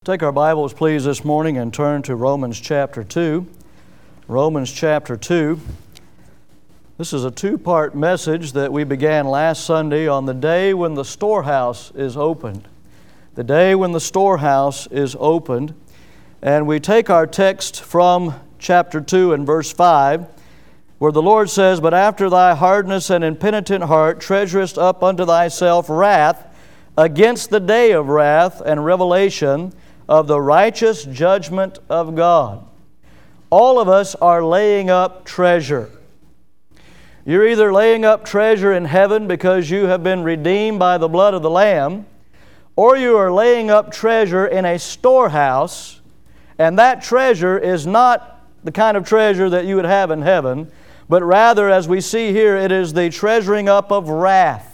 Take our Bibles, please, this morning and turn to Romans chapter 2. Romans chapter 2. This is a two-part message that we began last Sunday on the day when the storehouse is opened. The day when the storehouse is opened. And we take our text from chapter 2 and verse 5, where the Lord says, "But after thy hardness and impenitent heart treasurest up unto thyself wrath against the day of wrath and revelation of the righteous judgment of God." All of us are laying up treasure. You're either laying up treasure in heaven because you have been redeemed by the blood of the Lamb, or you are laying up treasure in a storehouse, and that treasure is not the kind of treasure that you would have in heaven, but rather, as we see here, it is the treasuring up of wrath.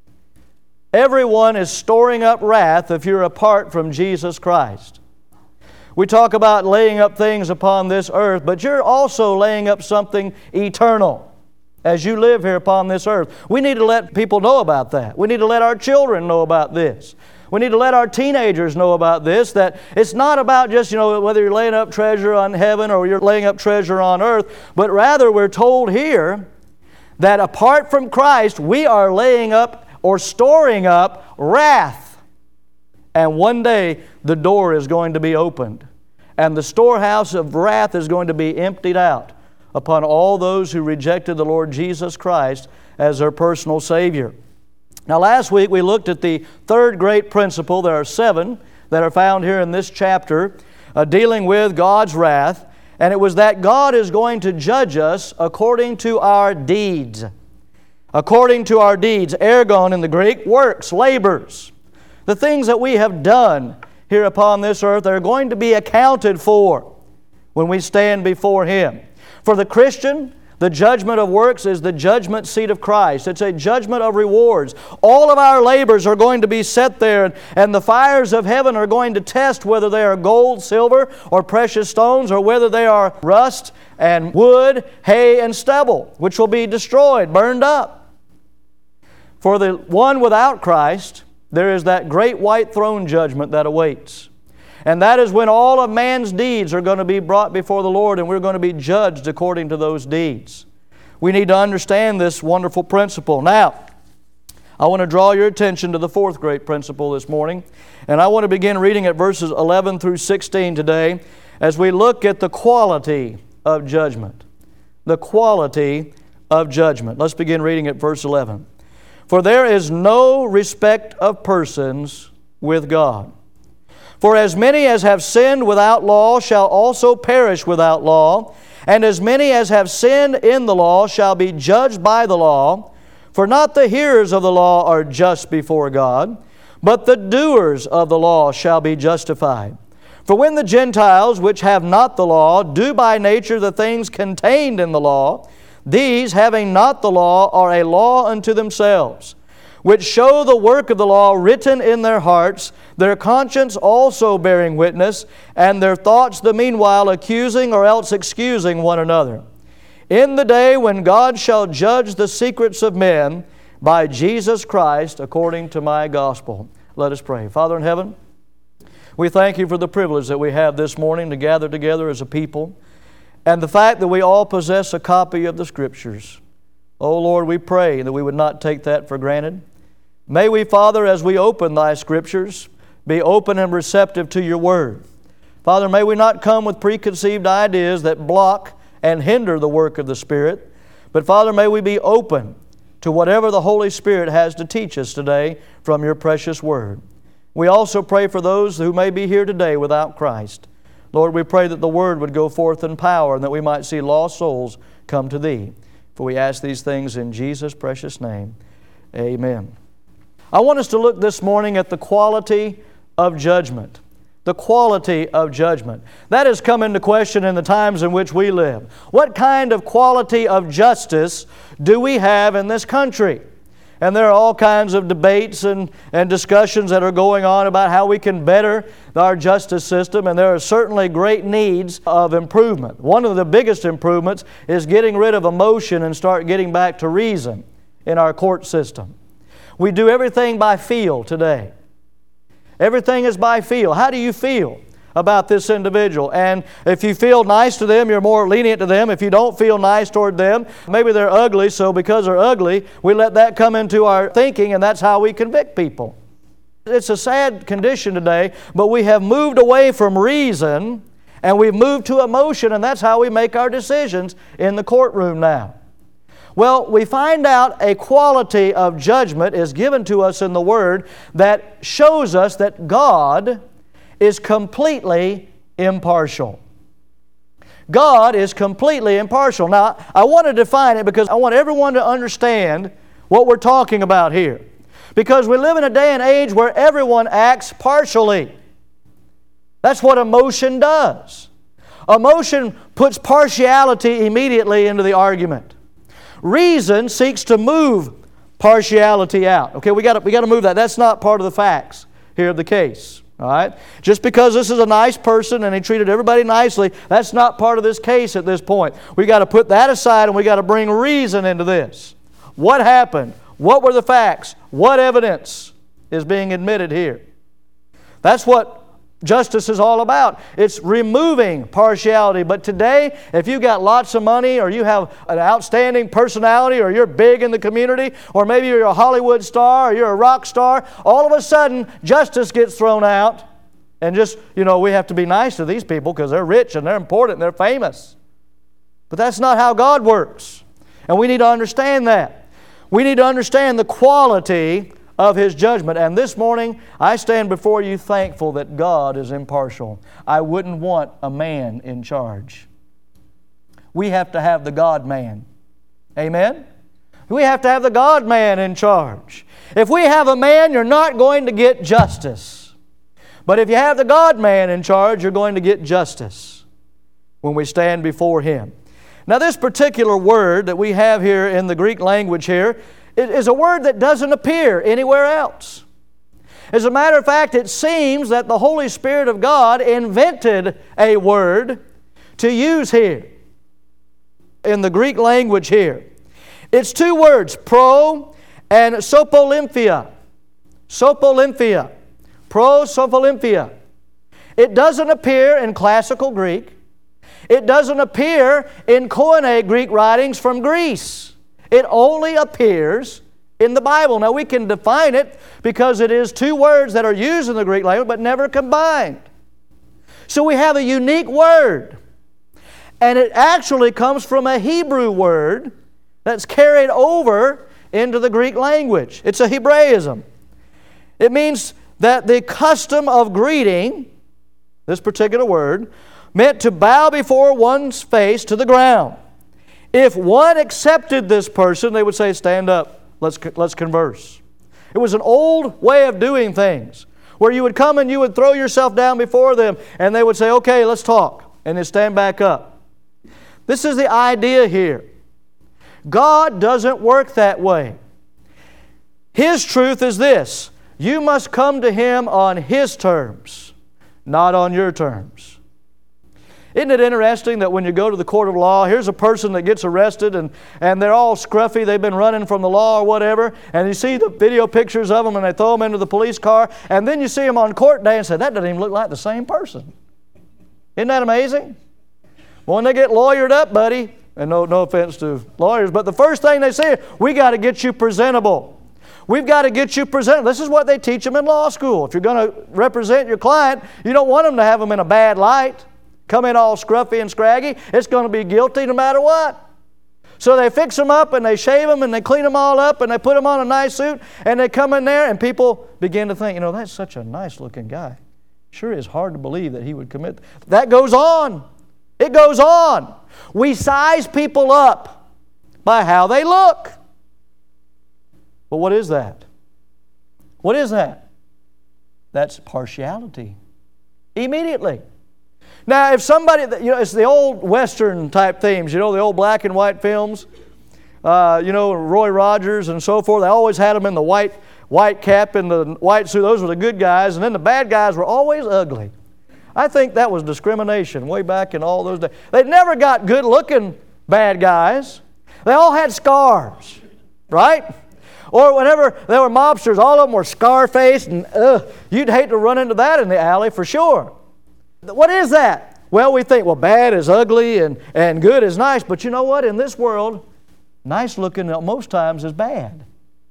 Everyone is storing up wrath if you're apart from Jesus Christ. We talk about laying up things upon this earth, but you're also laying up something eternal as you live here upon this earth. We need to let people know about that. We need to let our children know about this. We need to let our teenagers know about this, that it's not about just, whether you're laying up treasure on heaven or you're laying up treasure on earth, but rather we're told here that apart from Christ, we are laying up or storing up wrath. And one day the door is going to be opened, and the storehouse of wrath is going to be emptied out upon all those who rejected the Lord Jesus Christ as their personal Savior. Now, last week we looked at the third great principle. There are 7 that are found here in this chapter dealing with God's wrath, and it was that God is going to judge us according to our deeds. According to our deeds, ergon in the Greek, works, labors. The things that we have done here upon this earth are going to be accounted for when we stand before Him. For the Christian, the judgment of works is the judgment seat of Christ. It's a judgment of rewards. All of our labors are going to be set there, and the fires of heaven are going to test whether they are gold, silver, or precious stones, or whether they are rust and wood, hay, and stubble, which will be destroyed, burned up. For the one without Christ, there is that great white throne judgment that awaits. And that is when all of man's deeds are going to be brought before the Lord, and we're going to be judged according to those deeds. We need to understand this wonderful principle. Now, I want to draw your attention to the fourth great principle this morning, and I want to begin reading at verses 11 through 16 today as we look at the quality of judgment. The quality of judgment. Let's begin reading at verse 11. "For there is no respect of persons with God. For as many as have sinned without law shall also perish without law, and as many as have sinned in the law shall be judged by the law. For not the hearers of the law are just before God, but the doers of the law shall be justified. For when the Gentiles, which have not the law, do by nature the things contained in the law, these, having not the law, are a law unto themselves, which show the work of the law written in their hearts, their conscience also bearing witness, and their thoughts the meanwhile accusing or else excusing one another. In the day when God shall judge the secrets of men by Jesus Christ according to my gospel." Let us pray. Father in heaven, we thank You for the privilege that we have this morning to gather together as a people, and the fact that we all possess a copy of the Scriptures. Oh Lord, we pray that we would not take that for granted. May we, Father, as we open Thy Scriptures, be open and receptive to Your Word. Father, may we not come with preconceived ideas that block and hinder the work of the Spirit, but Father, may we be open to whatever the Holy Spirit has to teach us today from Your precious Word. We also pray for those who may be here today without Christ. Lord, we pray that the Word would go forth in power and that we might see lost souls come to Thee. For we ask these things in Jesus' precious name. Amen. I want us to look this morning at the quality of judgment. The quality of judgment. That has come into question in the times in which we live. What kind of quality of justice do we have in this country? And there are all kinds of debates and discussions that are going on about how we can better our justice system, and there are certainly great needs of improvement. One of the biggest improvements is getting rid of emotion and start getting back to reason in our court system. We do everything by feel today. Everything is by feel. How do you feel about this individual? And if you feel nice to them, you're more lenient to them. If you don't feel nice toward them, maybe they're ugly, so because they're ugly, we let that come into our thinking, and that's how we convict people. It's a sad condition today, but we have moved away from reason, and we've moved to emotion, and that's how we make our decisions in the courtroom now. Well, we find out a quality of judgment is given to us in the Word that shows us that God is completely impartial. God is completely impartial. Now, I want to define it because I want everyone to understand what we're talking about here. Because we live in a day and age where everyone acts partially. That's what emotion does. Emotion puts partiality immediately into the argument. Reason seeks to move partiality out. Okay, we got to move that. That's not part of the facts here of the case. All right? Just because this is a nice person and he treated everybody nicely, that's not part of this case at this point. We got to put that aside and we got to bring reason into this. What happened? What were the facts? What evidence is being admitted here? That's what justice is all about. It's removing partiality. But today, if you've got lots of money, or you have an outstanding personality, or you're big in the community, or maybe you're a Hollywood star, or you're a rock star, all of a sudden, justice gets thrown out. And just, we have to be nice to these people because they're rich and they're important and they're famous. But that's not how God works. And we need to understand that. We need to understand the quality of His judgment. And this morning, I stand before you thankful that God is impartial. I wouldn't want a man in charge. We have to have the God-man. Amen? We have to have the God-man in charge. If we have a man, you're not going to get justice. But if you have the God-man in charge, you're going to get justice when we stand before Him. Now, this particular word that we have here in the Greek language here, it is a word that doesn't appear anywhere else. As a matter of fact, it seems that the Holy Spirit of God invented a word to use here in the Greek language here. It's two words, pro and sopolymphia. Sopolymphia. Pro sopolymphia. It doesn't appear in classical Greek. It doesn't appear in Koine Greek writings from Greece. It only appears in the Bible. Now we can define it because it is two words that are used in the Greek language but never combined. So we have a unique word. And it actually comes from a Hebrew word that's carried over into the Greek language. It's a Hebraism. It means that the custom of greeting, this particular word, meant to bow before one's face to the ground. If one accepted this person, they would say, stand up, let's converse. It was an old way of doing things, where you would come and you would throw yourself down before them, and they would say, okay, let's talk, and then stand back up. This is the idea here. God doesn't work that way. His truth is this: you must come to Him on His terms, not on your terms. Isn't it interesting that when you go to the court of law, here's a person that gets arrested and they're all scruffy, they've been running from the law or whatever, and you see the video pictures of them and they throw them into the police car, and then you see them on court day and say, that doesn't even look like the same person. Isn't that amazing? Well, when they get lawyered up, buddy, and no offense to lawyers, but the first thing they say, we got to get you presentable. We've got to get you presentable. This is what they teach them in law school. If you're going to represent your client, you don't want them to have them in a bad light. Come in all scruffy and scraggy, it's going to be guilty no matter what. So they fix them up and they shave them and they clean them all up and they put them on a nice suit and they come in there and people begin to think, that's such a nice looking guy. Sure is hard to believe that he would commit. That goes on. It goes on. We size people up by how they look. But what is that? What is that? That's partiality. Immediately. Now, if somebody, it's the old Western type themes, the old black and white films, Roy Rogers and so forth. They always had them in the white cap and the white suit. Those were the good guys. And then the bad guys were always ugly. I think that was discrimination way back in all those days. They never got good-looking bad guys. They all had scars, right? Or whenever there were mobsters, all of them were scar-faced, and you'd hate to run into that in the alley for sure. What is that? Well, we think, well, bad is ugly and good is nice. But you know what? In this world, nice looking most times is bad.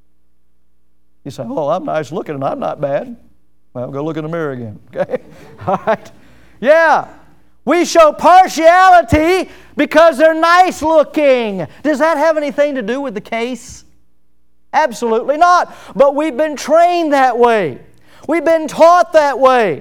You say, oh, I'm nice looking and I'm not bad. Well, go look in the mirror again. Okay? All right. Yeah. We show partiality because they're nice looking. Does that have anything to do with the case? Absolutely not. But we've been trained that way. We've been taught that way.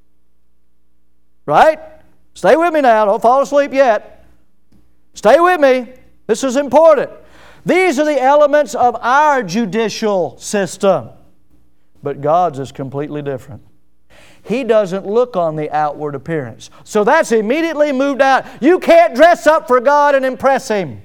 Right? Stay with me now. Don't fall asleep yet. Stay with me. This is important. These are the elements of our judicial system. But God's is completely different. He doesn't look on the outward appearance. So that's immediately moved out. You can't dress up for God and impress Him.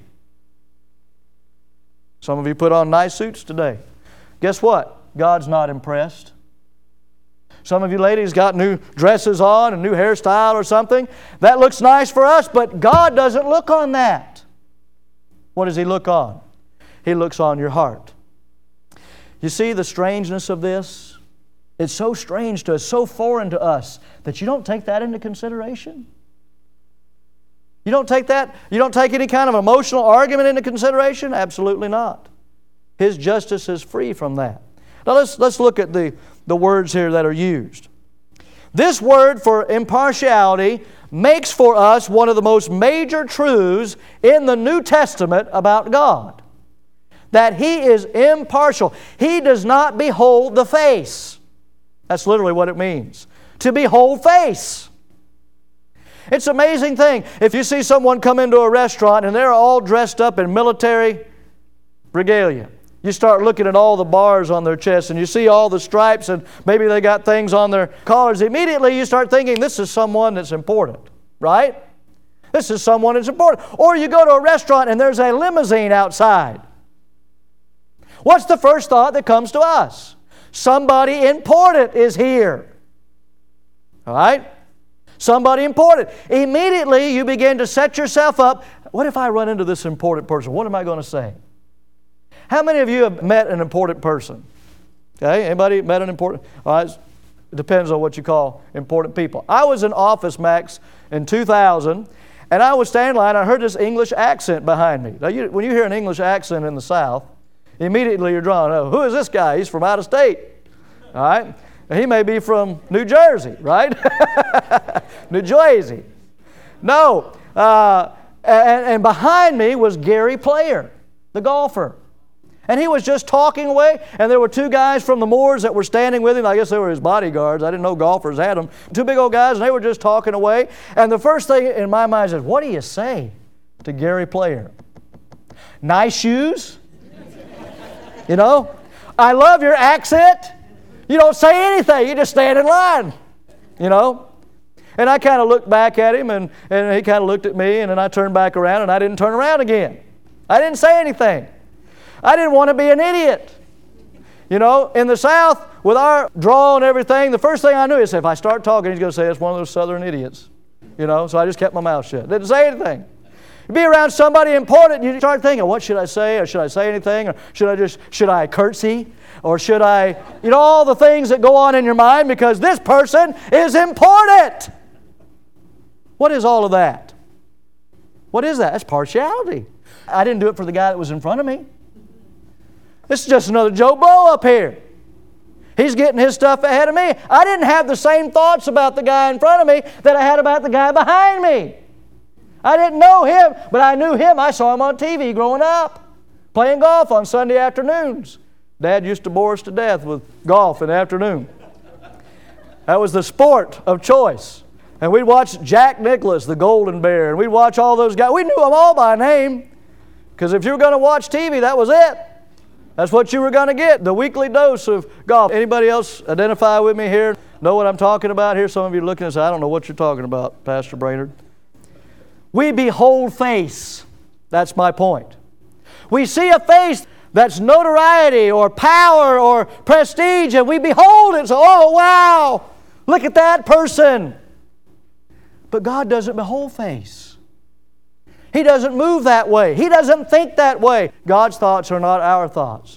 Some of you put on nice suits today. Guess what? God's not impressed. Some of you ladies got new dresses on, a new hairstyle or something. That looks nice for us, but God doesn't look on that. What does He look on? He looks on your heart. You see the strangeness of this? It's so strange to us, so foreign to us, that you don't take that into consideration. You don't take that, you don't take any kind of emotional argument into consideration? Absolutely not. His justice is free from that. Now let's look at the words here that are used. This word for impartiality makes for us one of the most major truths in the New Testament about God. That He is impartial. He does not behold the face. That's literally what it means. To behold face. It's an amazing thing. If you see someone come into a restaurant and they're all dressed up in military regalia, you start looking at all the bars on their chest and you see all the stripes and maybe they got things on their collars. Immediately you start thinking, this is someone that's important, right? This is someone that's important. Or you go to a restaurant and there's a limousine outside. What's the first thought that comes to us? Somebody important is here. All right? Somebody important. Immediately you begin to set yourself up. What if I run into this important person? What am I going to say? How many of you have met an important person? Okay, anybody met an important? All right, it depends on what you call important people. I was in Office Max in 2000, and I was standing in line. I heard this English accent behind me. Now, when you hear an English accent in the South, immediately you're drawn. Oh, who is this guy? He's from out of state. All right, he may be from New Jersey, right? New Jersey. No, and behind me was Gary Player, the golfer. And he was just talking away, and there were two guys from the Moors that were standing with him. I guess they were his bodyguards. I didn't know golfers had them. Two big old guys, and they were just talking away. And the first thing in my mind is, what do you say to Gary Player? Nice shoes? You know? I love your accent. You don't say anything. You just stand in line. You know? And I kind of looked back at him, and he kind of looked at me, and then I turned back around, and I didn't turn around again. I didn't say anything. I didn't want to be an idiot. You know, in the South, with our draw and everything, the first thing I knew is if I start talking, he's going to say it's one of those Southern idiots. You know, so I just kept my mouth shut. Didn't say anything. You be around somebody important, you start thinking, what should I say? Or should I say anything? Or should I curtsy? Or should I, you know, all the things that go on in your mind because this person is important. What is all of that? What is that? That's partiality. I didn't do it for the guy that was in front of me. This is just another Joe Blow up here. He's getting his stuff ahead of me. I didn't have the same thoughts about the guy in front of me that I had about the guy behind me. I didn't know him, but I knew him. I saw him on TV growing up, playing golf on Sunday afternoons. Dad used to bore us to death with golf in the afternoon. That was the sport of choice. And we'd watch Jack Nicklaus, the Golden Bear, and we'd watch all those guys. We knew them all by name, because if you were going to watch TV, that was it. That's what you were going to get, the weekly dose of golf. Anybody else identify with me here? Know what I'm talking about here? Some of you are looking and say, I don't know what you're talking about, Pastor Brainerd. We behold face. That's my point. We see a face that's notoriety or power or prestige, and we behold it and say, oh, wow, look at that person. But God doesn't behold face. He doesn't move that way. He doesn't think that way. God's thoughts are not our thoughts.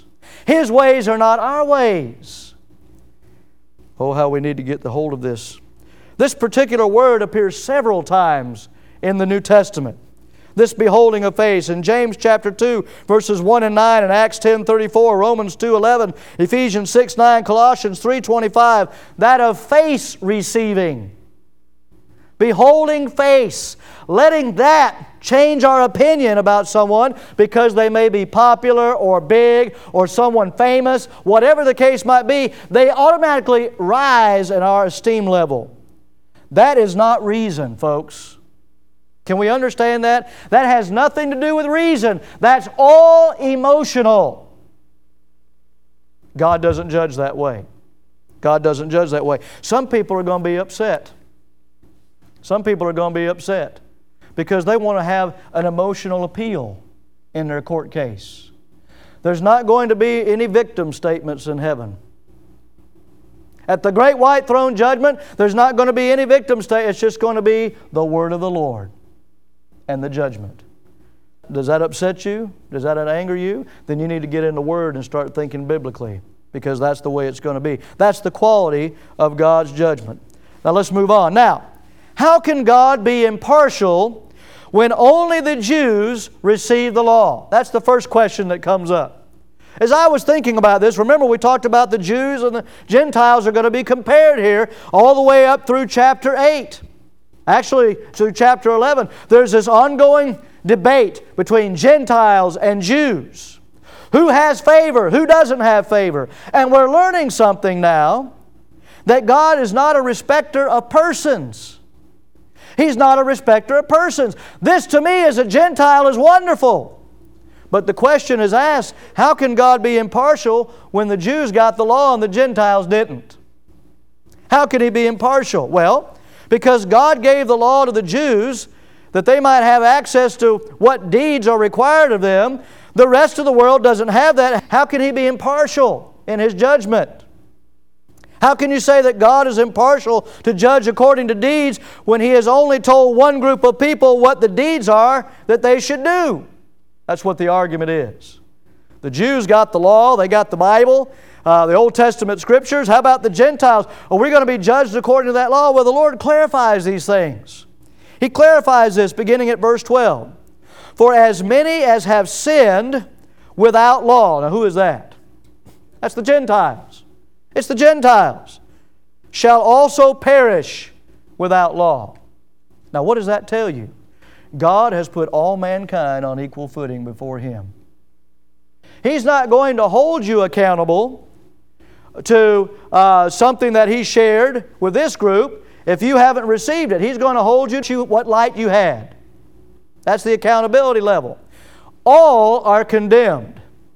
His ways are not our ways. Oh, how we need to get the hold of this. This particular word appears several times in the New Testament. This beholding of face in James chapter 2, verses 1 and 9, and Acts 10:34, Romans 2:11, Ephesians 6:9, Colossians 3:25, that of face receiving. Beholding face, letting that change our opinion about someone because they may be popular or big or someone famous, whatever the case might be, they automatically rise in our esteem level. That is not reason, folks. Can we understand that? That has nothing to do with reason. That's all emotional. God doesn't judge that way. God doesn't judge that way. Some people are going to be upset. Some people are going to be upset because they want to have an emotional appeal in their court case. There's not going to be any victim statements in heaven. At the great white throne judgment, there's not going to be any victim statement. It's just going to be the word of the Lord and the judgment. Does that upset you? Does that anger you? Then you need to get in the Word and start thinking biblically, because that's the way it's going to be. That's the quality of God's judgment. Now let's move on. Now, how can God be impartial when only the Jews receive the law? That's the first question that comes up. As I was thinking about this, remember we talked about the Jews and the Gentiles are going to be compared here all the way up through chapter 8. Actually, through chapter 11, there's this ongoing debate between Gentiles and Jews. Who has favor? Who doesn't have favor? And we're learning something now, that God is not a respecter of persons. He's not a respecter of persons. This to me as a Gentile is wonderful. But the question is asked, how can God be impartial when the Jews got the law and the Gentiles didn't? How can He be impartial? Well, because God gave the law to the Jews that they might have access to what deeds are required of them. The rest of the world doesn't have that. How can He be impartial in His judgment? How can you say that God is impartial to judge according to deeds when He has only told one group of people what the deeds are that they should do? That's what the argument is. The Jews got the law, they got the Bible, the Old Testament Scriptures. How about the Gentiles? Are we going to be judged according to that law? Well, the Lord clarifies these things. He clarifies this beginning at verse 12. For as many as have sinned without law. Now who is that? That's the Gentiles. It's the Gentiles. Shall also perish without law. Now what does that tell you? God has put all mankind on equal footing before Him. He's not going to hold you accountable to something that He shared with this group if you haven't received it. He's going to hold you to what light you had. That's the accountability level. All are condemned.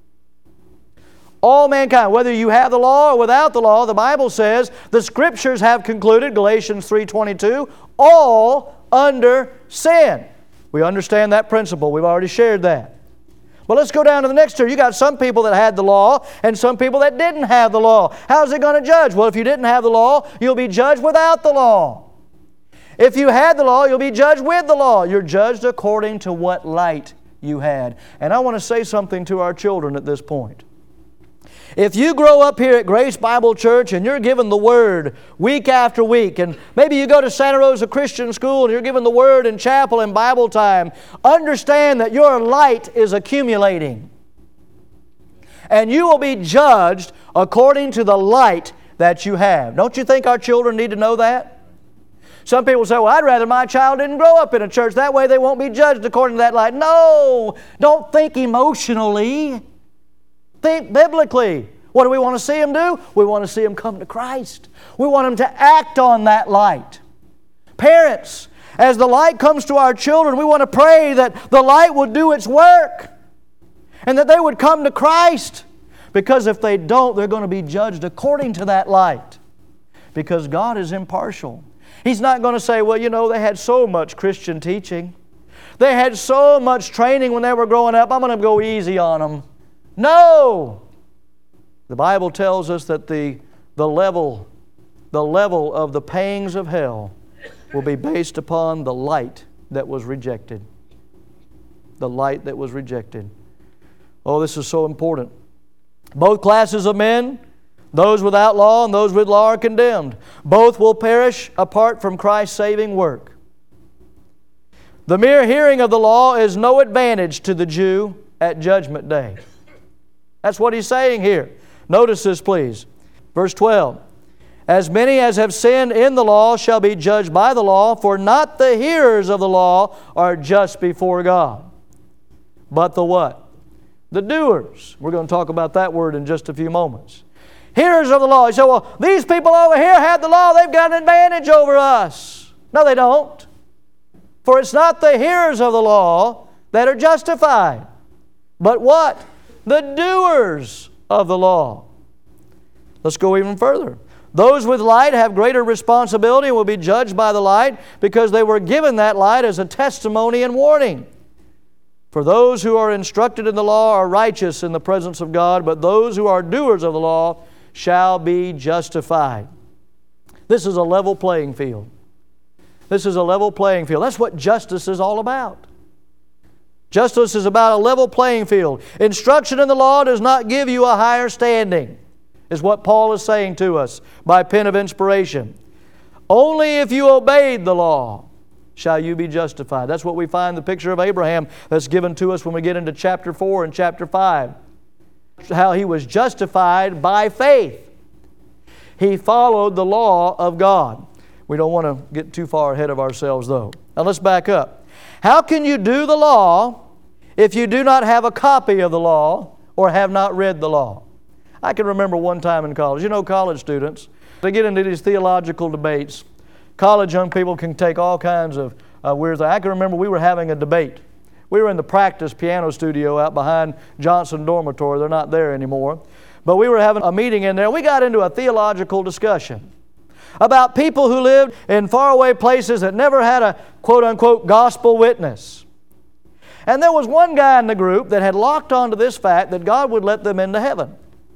All mankind, whether you have the law or without the law, the Bible says, the Scriptures have concluded, Galatians 3:22, all under sin. We understand that principle. We've already shared that. But let's go down to the next two. You got some people that had the law and some people that didn't have the law. How's it going to judge? Well, if you didn't have the law, you'll be judged without the law. If you had the law, you'll be judged with the law. You're judged according to what light you had. And I want to say something to our children at this point. If you grow up here at Grace Bible Church and you're given the Word week after week, and maybe you go to Santa Rosa Christian School and you're given the Word in chapel and Bible time, understand that your light is accumulating. And you will be judged according to the light that you have. Don't you think our children need to know that? Some people say, well, I'd rather my child didn't grow up in a church. That way they won't be judged according to that light. No! Don't think emotionally. Think biblically. What do we want to see them do? We want to see them come to Christ. We want them to act on that light. Parents, as the light comes to our children, we want to pray that the light would do its work and that they would come to Christ. Because if they don't, they're going to be judged according to that light. Because God is impartial. He's not going to say, well, you know, they had so much Christian teaching. They had so much training when they were growing up. I'm going to go easy on them. No! The Bible tells us that the level of the pangs of hell will be based upon the light that was rejected. The light that was rejected. Oh, this is so important. Both classes of men, those without law and those with law, are condemned. Both will perish apart from Christ's saving work. The mere hearing of the law is no advantage to the Jew at Judgment Day. That's what he's saying here. Notice this, please. Verse 12. As many as have sinned in the law shall be judged by the law, for not the hearers of the law are just before God, but the what? The doers. We're going to talk about that word in just a few moments. Hearers of the law. You say, well, these people over here had the law. They've got an advantage over us. No, they don't. For it's not the hearers of the law that are justified, but what? The doers of the law. Let's go even further. Those with light have greater responsibility and will be judged by the light because they were given that light as a testimony and warning. For those who are instructed in the law are righteous in the presence of God, but those who are doers of the law shall be justified. This is a level playing field. This is a level playing field. That's what justice is all about. Justice is about a level playing field. Instruction in the law does not give you a higher standing, is what Paul is saying to us by pen of inspiration. Only if you obeyed the law shall you be justified. That's what we find the picture of Abraham that's given to us when we get into chapter 4 and chapter 5. How he was justified by faith. He followed the law of God. We don't want to get too far ahead of ourselves, though. Now let's back up. How can you do the law if you do not have a copy of the law or have not read the law? I can remember one time in college. You know, college students, they get into these theological debates. College young people can take all kinds of weird things. I can remember we were having a debate. We were in the practice piano studio out behind Johnson Dormitory. They're not there anymore. But we were having a meeting in there. We got into a theological discussion about people who lived in faraway places that never had a quote-unquote gospel witness. And there was one guy in the group that had locked onto this fact that God would let them into heaven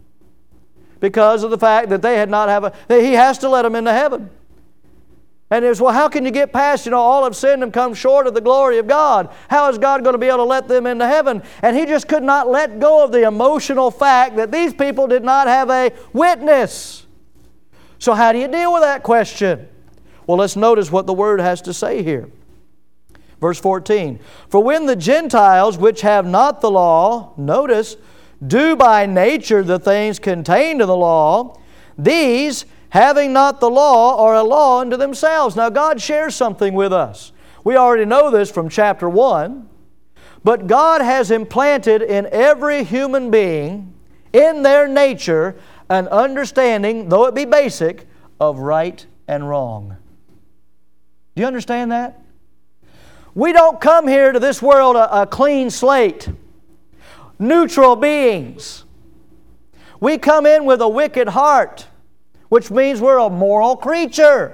because of the fact that they had not have He has to let them into heaven. And it was, well, how can you get past, all have sinned and come short of the glory of God? How is God going to be able to let them into heaven? And he just could not let go of the emotional fact that these people did not have a witness. So how do you deal with that question? Well, let's notice what the Word has to say here. Verse 14, for when the Gentiles which have not the law, notice, do by nature the things contained in the law, these, having not the law, are a law unto themselves. Now God shares something with us. We already know this from chapter 1, but God has implanted in every human being, in their nature, an understanding, though it be basic, of right and wrong. Do you understand that? We don't come here to this world a clean slate, neutral beings. We come in with a wicked heart, which means we're a moral creature.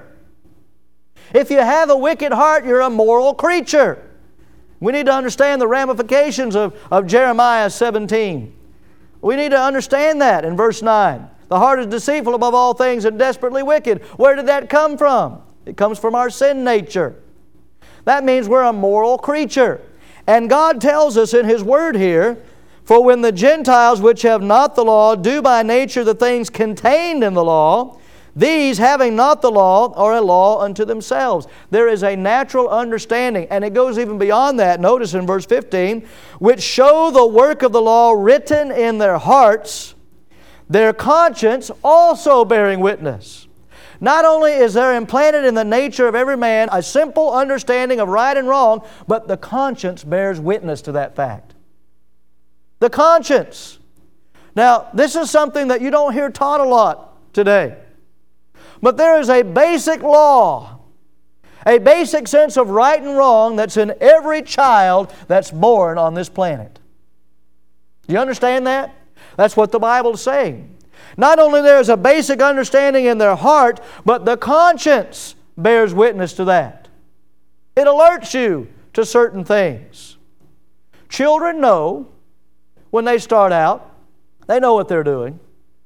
If you have a wicked heart, you're a moral creature. We need to understand the ramifications of Jeremiah 17. We need to understand that in verse 9. The heart is deceitful above all things and desperately wicked. Where did that come from? It comes from our sin nature. That means we're a moral creature. And God tells us in His Word here, for when the Gentiles which have not the law do by nature the things contained in the law, these, having not the law, are a law unto themselves. There is a natural understanding, and it goes even beyond that. Notice in verse 15, which show the work of the law written in their hearts, their conscience also bearing witness. Not only is there implanted in the nature of every man a simple understanding of right and wrong, but the conscience bears witness to that fact. The conscience. Now, this is something that you don't hear taught a lot today. But there is a basic law, a basic sense of right and wrong that's in every child that's born on this planet. Do you understand that? That's what the Bible is saying. Not only there is a basic understanding in their heart, but the conscience bears witness to that. It alerts you to certain things. Children know when they start out, they know what they're doing.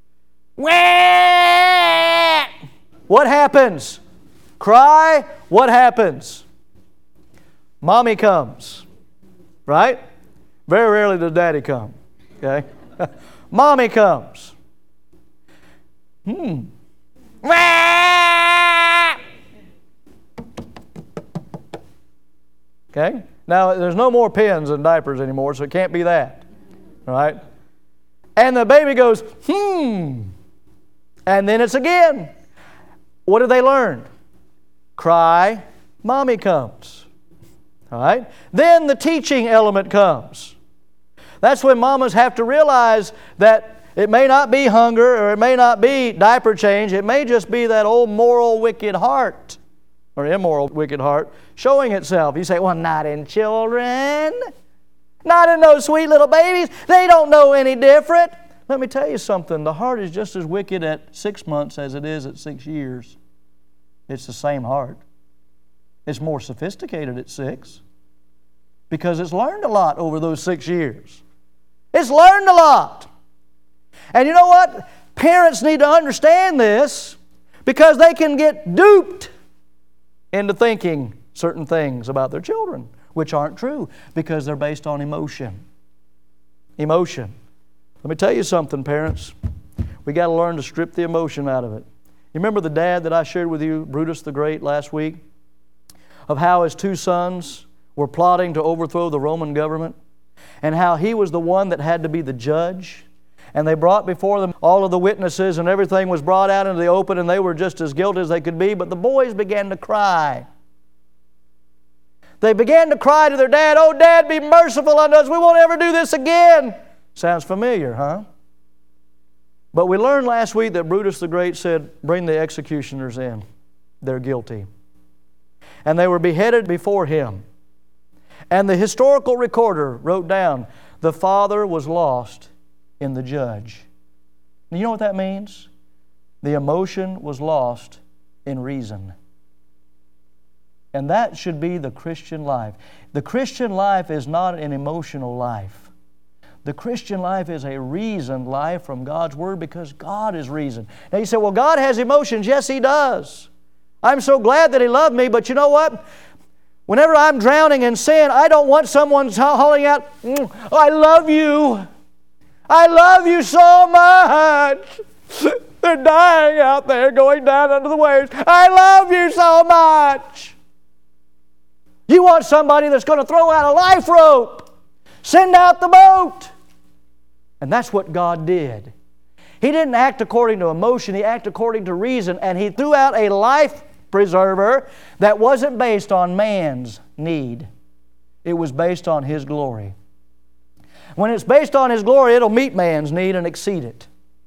What happens? Cry, what happens? Mommy comes, right? Very rarely does Daddy come, okay? Mommy comes. Okay? Now, there's no more pins and diapers anymore, so it can't be that. All right? And the baby goes, And then it's again. What have they learned? Cry, Mommy comes. All right? Then the teaching element comes. That's when mamas have to realize that it may not be hunger or it may not be diaper change. It may just be that old moral wicked heart or immoral wicked heart showing itself. You say, well, not in children. Not in those sweet little babies. They don't know any different. Let me tell you something. The heart is just as wicked at 6 months as it is at 6 years. It's the same heart. It's more sophisticated at 6 because it's learned a lot over those 6 years. It's learned a lot. And you know what? Parents need to understand this because they can get duped into thinking certain things about their children, which aren't true because they're based on emotion. Emotion. Let me tell you something, parents. We got to learn to strip the emotion out of it. You remember the dad that I shared with you, Brutus the Great, last week, of how his 2 sons were plotting to overthrow the Roman government, and how he was the one that had to be the judge, and they brought before them all of the witnesses, and everything was brought out into the open, and they were just as guilty as they could be, but the boys began to cry. They began to cry to their dad, "Oh, Dad, be merciful unto us. We won't ever do this again." Sounds familiar, huh? But we learned last week that Brutus the Great said, "Bring the executioners in. They're guilty." And they were beheaded before him. And the historical recorder wrote down, the father was lost in the judge. You know what that means? The emotion was lost in reason. And that should be the Christian life. The Christian life is not an emotional life. The Christian life is a reasoned life from God's Word because God is reason. Now you say, well, God has emotions. Yes, He does. I'm so glad that He loved me, but you know what? Whenever I'm drowning in sin, I don't want someone hollering out, "I love you. I love you so much. They're dying out there going down under the waves. I love you so much." You want somebody that's going to throw out a life rope, send out the boat. And that's what God did. He didn't act according to emotion. He acted according to reason. And He threw out a life preserver that wasn't based on man's need. It was based on His glory. When it's based on His glory, it'll meet man's need and exceed it.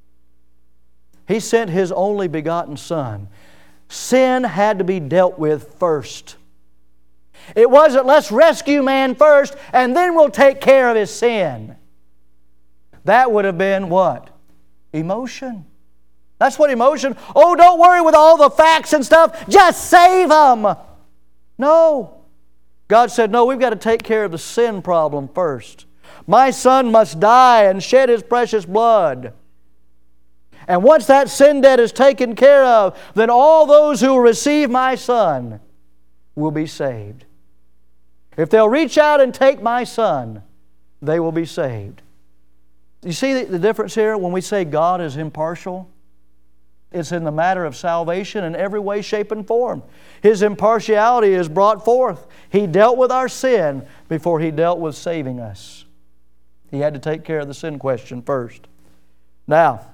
He sent His only begotten Son. Sin had to be dealt with first. It wasn't, let's rescue man first and then we'll take care of his sin. That would have been what? Emotion. That's what emotion. Oh, don't worry with all the facts and stuff. Just save them. No. God said, no, we've got to take care of the sin problem first. My Son must die and shed His precious blood. And once that sin debt is taken care of, then all those who will receive my Son will be saved. If they'll reach out and take my Son, they will be saved. You see the difference here when we say God is impartial? It's in the matter of salvation in every way, shape, and form. His impartiality is brought forth. He dealt with our sin before He dealt with saving us. He had to take care of the sin question first. Now,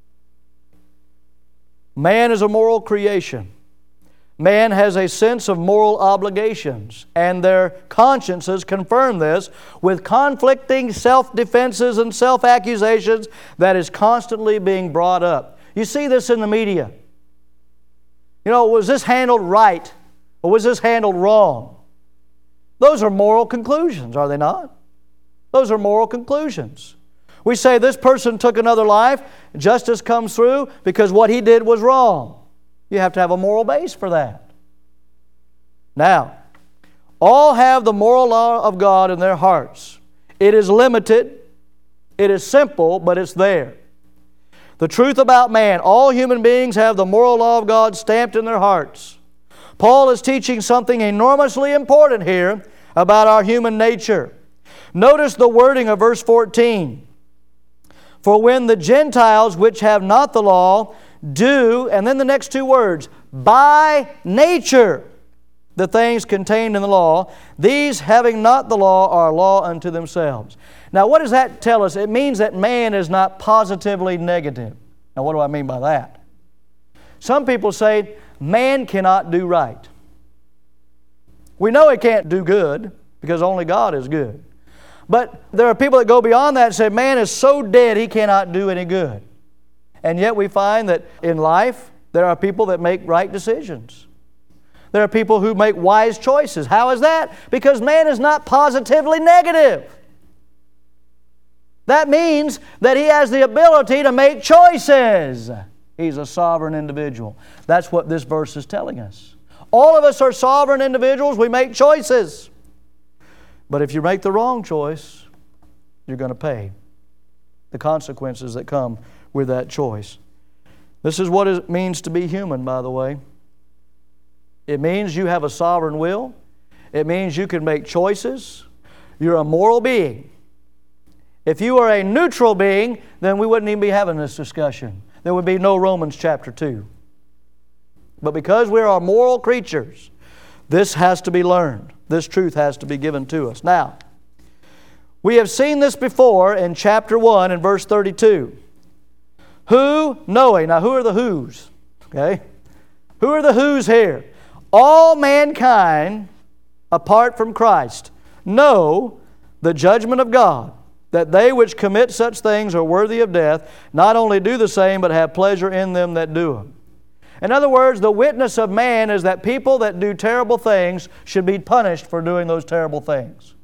man is a moral creation. Man has a sense of moral obligations, and their consciences confirm this with conflicting self-defenses and self-accusations that is constantly being brought up. You see this in the media. You know, was this handled right or was this handled wrong? Those are moral conclusions, are they not? Those are moral conclusions. We say this person took another life, justice comes through because what he did was wrong. You have to have a moral base for that. Now, all have the moral law of God in their hearts. It is limited, it is simple, but it's there. The truth about man, all human beings have the moral law of God stamped in their hearts. Paul is teaching something enormously important here about our human nature. Notice the wording of verse 14. For when the Gentiles which have not the law do, and then the next two words, by nature, the things contained in the law, these having not the law are law unto themselves. Now what does that tell us? It means that man is not positively negative. Now what do I mean by that? Some people say man cannot do right. We know he can't do good because only God is good. But there are people that go beyond that and say man is so dead he cannot do any good. And yet we find that in life there are people that make right decisions. There are people who make wise choices. How is that? Because man is not positively negative. That means that he has the ability to make choices. He's a sovereign individual. That's what this verse is telling us. All of us are sovereign individuals. We make choices. But if you make the wrong choice, you're going to pay the consequences that come with that choice. This is what it means to be human, by the way. It means you have a sovereign will. It means you can make choices. You're a moral being. If you are a neutral being, then we wouldn't even be having this discussion. There would be no Romans chapter 2. But because we are moral creatures, this has to be learned. This truth has to be given to us. Now, we have seen this before in chapter 1 and verse 32. Who, knowing, now who are the who's? Okay? Who are the who's here? All mankind, apart from Christ, know the judgment of God, that they which commit such things are worthy of death, not only do the same, but have pleasure in them that do them. In other words, the witness of man is that people that do terrible things should be punished for doing those terrible things.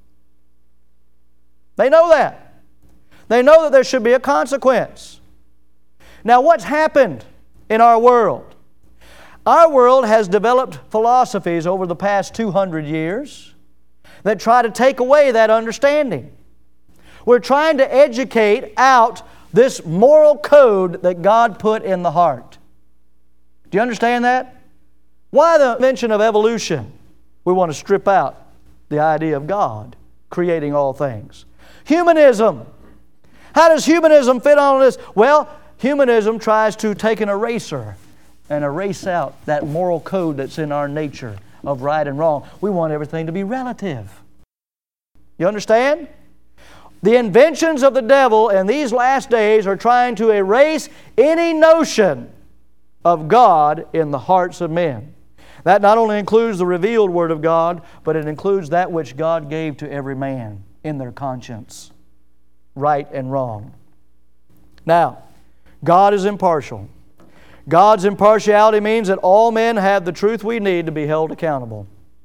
They know that. They know that there should be a consequence. Now, what's happened in our world? Our world has developed philosophies over the past 200 years that try to take away that understanding. We're trying to educate out this moral code that God put in the heart. Do you understand that? Why the mention of evolution? We want to strip out the idea of God creating all things. Humanism. How does humanism fit on this? Well, humanism tries to take an eraser and erase out that moral code that's in our nature of right and wrong. We want everything to be relative. You understand? The inventions of the devil in these last days are trying to erase any notion of God in the hearts of men. That not only includes the revealed Word of God, but it includes that which God gave to every man in their conscience, right and wrong. Now, God is impartial. God's impartiality means that all men have the truth we need to be held accountable.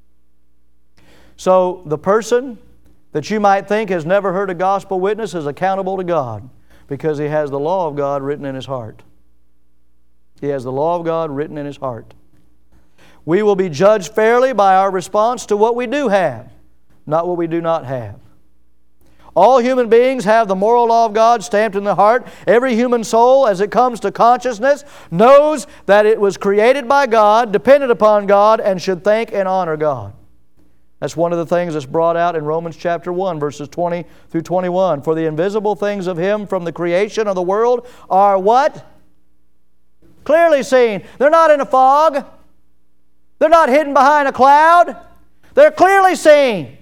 So the person that you might think has never heard a gospel witness is accountable to God because he has the law of God written in his heart. He has the law of God written in his heart. We will be judged fairly by our response to what we do have, not what we do not have. All human beings have the moral law of God stamped in the heart. Every human soul, as it comes to consciousness, knows that it was created by God, dependent upon God, and should thank and honor God. That's one of the things that's brought out in Romans chapter 1, verses 20 through 21. For the invisible things of Him from the creation of the world are what? Clearly seen. They're not in a fog. They're not hidden behind a cloud. They're clearly seen.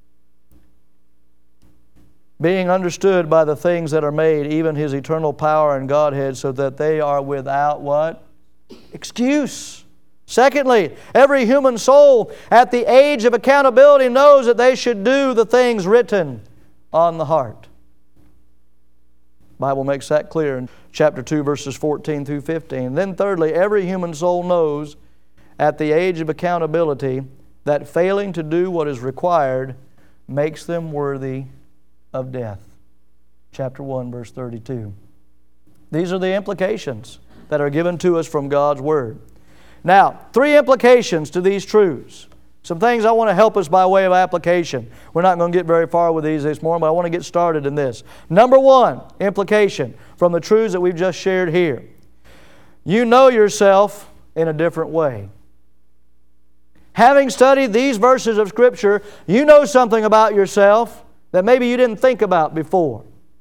Being understood by the things that are made, even His eternal power and Godhead, so that they are without what? Excuse. Secondly, every human soul at the age of accountability knows that they should do the things written on the heart. The Bible makes that clear in chapter 2, verses 14 through 15. Then thirdly, every human soul knows at the age of accountability that failing to do what is required makes them worthy of death. Chapter 1, verse 32. These are the implications that are given to us from God's Word. Now, 3 implications to these truths. Some things I want to help us by way of application. We're not going to get very far with these this morning, but I want to get started in this. Number 1, implication from the truths that we've just shared here. You know yourself in a different way. Having studied these verses of Scripture, you know something about yourself that maybe you didn't think about before.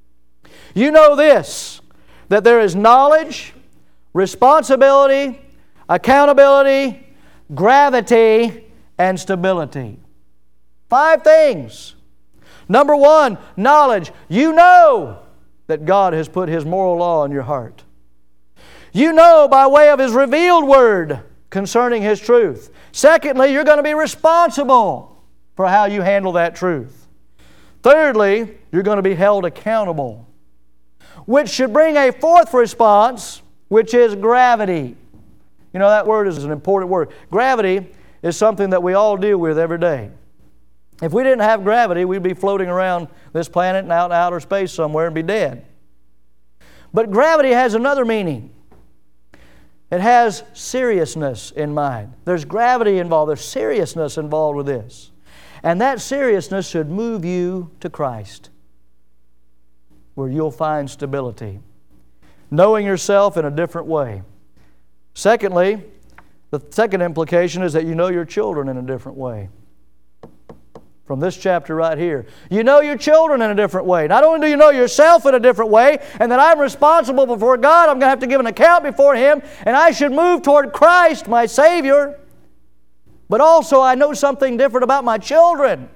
You know this, that there is knowledge, responsibility, accountability, gravity, and stability. 5 things. Number 1, knowledge. You know that God has put His moral law in your heart. You know by way of His revealed Word concerning His truth. Secondly, you're going to be responsible for how you handle that truth. Thirdly, you're going to be held accountable, which should bring a 4th response, which is gravity. You know, that word is an important word. Gravity is something that we all deal with every day. If we didn't have gravity, we'd be floating around this planet and out in outer space somewhere and be dead. But gravity has another meaning. It has seriousness in mind. There's gravity involved. There's seriousness involved with this. And that seriousness should move you to Christ, where you'll find stability. Knowing yourself in a different way. Secondly, the second implication is that you know your children in a different way. From this chapter right here. You know your children in a different way. Not only do you know yourself in a different way, and that I'm responsible before God, I'm going to have to give an account before Him, and I should move toward Christ, my Savior. But also I know something different about my children.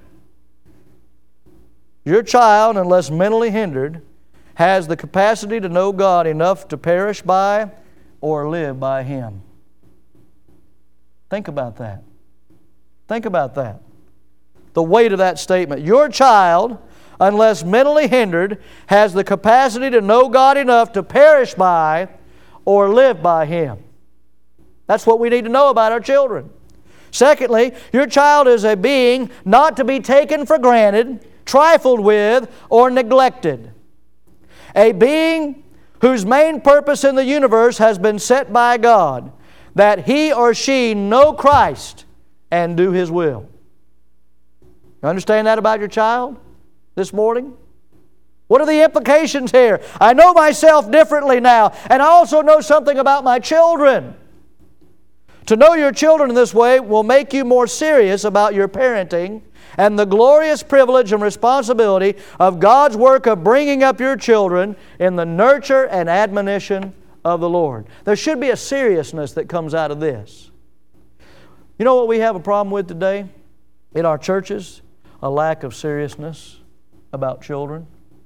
Your child, unless mentally hindered, has the capacity to know God enough to perish by or live by Him. Think about that. Think about that. The weight of that statement. Your child, unless mentally hindered, has the capacity to know God enough to perish by or live by Him. That's what we need to know about our children. Secondly, your child is a being not to be taken for granted, trifled with, or neglected. A being whose main purpose in the universe has been set by God, that he or she know Christ and do His will. You understand that about your child this morning? What are the implications here? I know myself differently now, and I also know something about my children. To know your children in this way will make you more serious about your parenting and the glorious privilege and responsibility of God's work of bringing up your children in the nurture and admonition of the Lord. There should be a seriousness that comes out of this. You know what we have a problem with today in our churches? A lack of seriousness about children.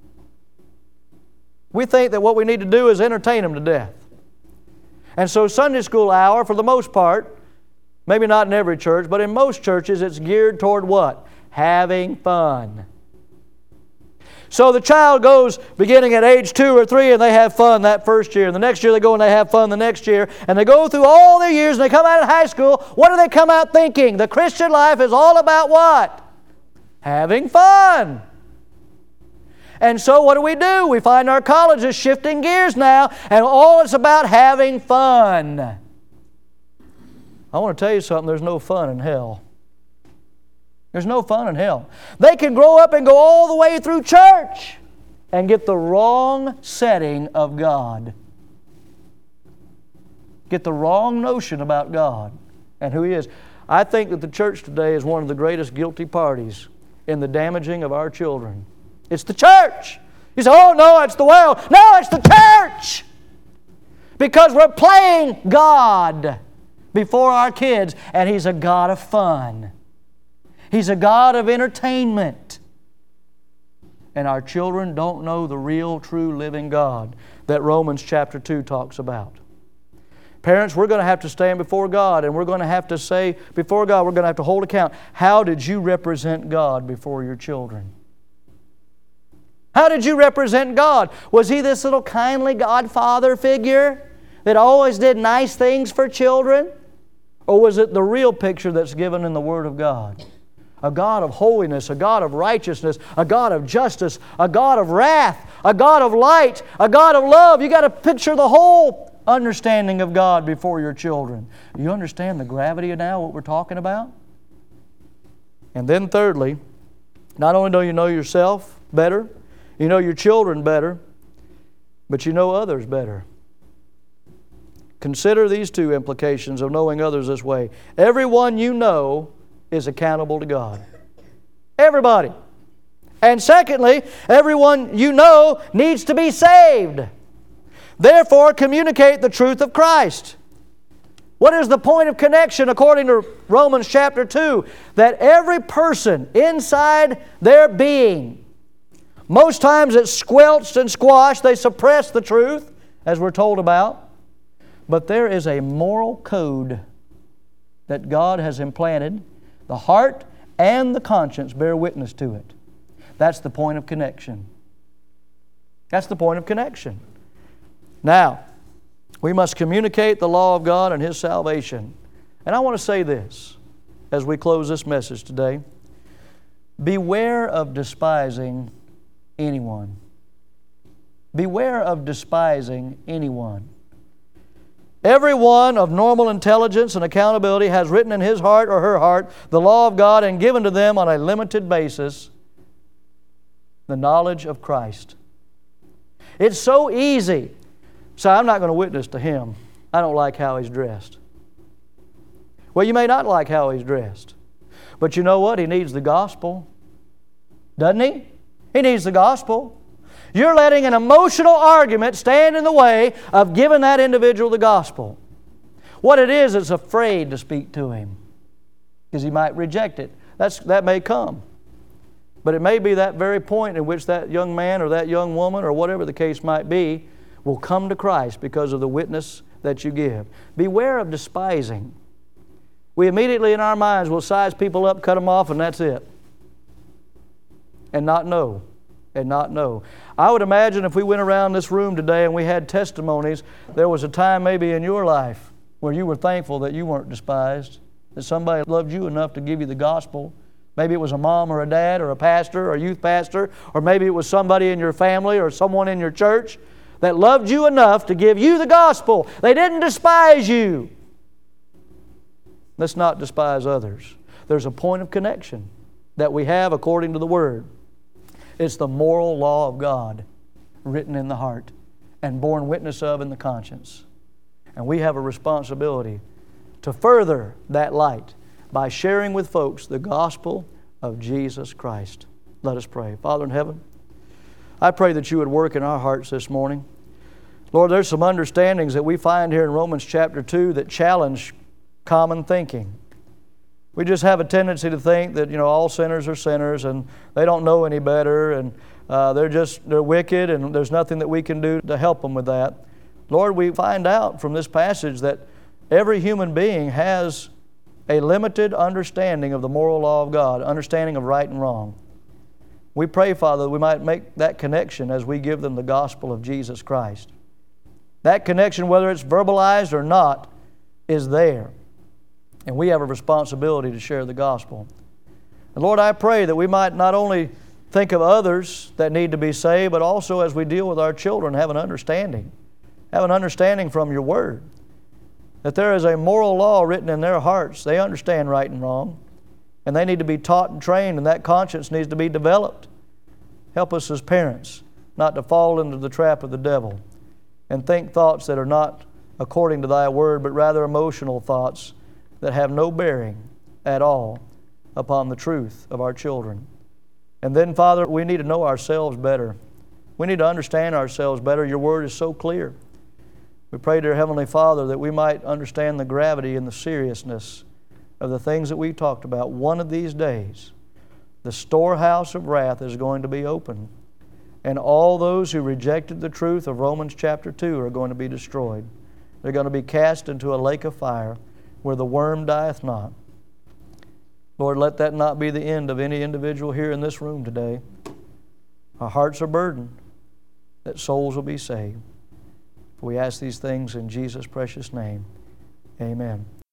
We think that what we need to do is entertain them to death. And so Sunday school hour, for the most part, maybe not in every church, but in most churches, it's geared toward what? Having fun. So the child goes beginning at age 2 or 3 and they have fun that first year. And the next year they go and they have fun the next year. And they go through all their years and they come out of high school. What do they come out thinking? The Christian life is all about what? Having fun. And so what do? We find our colleges shifting gears now, and all it's about having fun. I want to tell you something, there's no fun in hell. There's no fun in hell. They can grow up and go all the way through church and get the wrong setting of God. Get the wrong notion about God and who He is. I think that the church today is one of the greatest guilty parties in the damaging of our children. It's the church. You say, oh no, it's the world. No, it's the church. Because we're playing God before our kids, and He's a God of fun. He's a God of entertainment. And our children don't know the real, true, living God that Romans chapter 2 talks about. Parents, we're going to have to stand before God, and we're going to have to say before God, we're going to have to hold account. How did you represent God before your children? How did you represent God? Was He this little kindly godfather figure that always did nice things for children? Or was it the real picture that's given in the Word of God? A God of holiness, a God of righteousness, a God of justice, a God of wrath, a God of light, a God of love. You got to picture the whole understanding of God before your children. You understand the gravity of now what we're talking about? And then thirdly, not only do you know yourself better, you know your children better, but you know others better. Consider these 2 implications of knowing others this way. Everyone you know is accountable to God. Everybody. And secondly, everyone you know needs to be saved. Therefore, communicate the truth of Christ. What is the point of connection according to Romans chapter 2? That every person inside their being, most times it's squelched and squashed, they suppress the truth, as we're told about. But there is a moral code that God has implanted. The heart and the conscience bear witness to it. That's the point of connection. That's the point of connection. Now, we must communicate the law of God and His salvation. And I want to say this as we close this message today. Beware of despising anyone. Beware of despising anyone. Everyone of normal intelligence and accountability has written in his heart or her heart the law of God and given to them on a limited basis the knowledge of Christ. It's so easy. So I'm not going to witness to him. I don't like how he's dressed. Well, you may not like how he's dressed. But you know what? He needs the gospel. Doesn't he? He needs the gospel. You're letting an emotional argument stand in the way of giving that individual the gospel. What it is, it's afraid to speak to him because he might reject it. That may come. But it may be that very point in which that young man or that young woman or whatever the case might be will come to Christ because of the witness that you give. Beware of despising. We immediately in our minds will size people up, cut them off, and that's it. And not know. And not know. I would imagine if we went around this room today and we had testimonies, there was a time maybe in your life where you were thankful that you weren't despised, that somebody loved you enough to give you the gospel. Maybe it was a mom or a dad or a pastor or a youth pastor, or maybe it was somebody in your family or someone in your church that loved you enough to give you the gospel. They didn't despise you. Let's not despise others. There's a point of connection that we have according to the Word. It's the moral law of God written in the heart and borne witness of in the conscience. And we have a responsibility to further that light by sharing with folks the gospel of Jesus Christ. Let us pray. Father in heaven, I pray that you would work in our hearts this morning. Lord, there's some understandings that we find here in Romans chapter 2 that challenge common thinking. We just have a tendency to think that, all sinners are sinners and they don't know any better and they're wicked and there's nothing that we can do to help them with that. Lord, we find out from this passage that every human being has a limited understanding of the moral law of God, understanding of right and wrong. We pray, Father, that we might make that connection as we give them the gospel of Jesus Christ. That connection, whether it's verbalized or not, is there. And we have a responsibility to share the gospel. And Lord, I pray that we might not only think of others that need to be saved, but also as we deal with our children, have an understanding. Have an understanding from your Word. That there is a moral law written in their hearts. They understand right and wrong. And they need to be taught and trained, and that conscience needs to be developed. Help us as parents not to fall into the trap of the devil and think thoughts that are not according to thy word, but rather emotional thoughts that have no bearing at all upon the truth of our children. And then, Father, we need to know ourselves better. We need to understand ourselves better. Your word is so clear. We pray, dear Heavenly Father, that we might understand the gravity and the seriousness of the things that we talked about. One of these days, the storehouse of wrath is going to be open, and all those who rejected the truth of Romans chapter 2 are going to be destroyed. They're going to be cast into a lake of fire where the worm dieth not. Lord, let that not be the end of any individual here in this room today. Our hearts are burdened that souls will be saved. We ask these things in Jesus' precious name. Amen.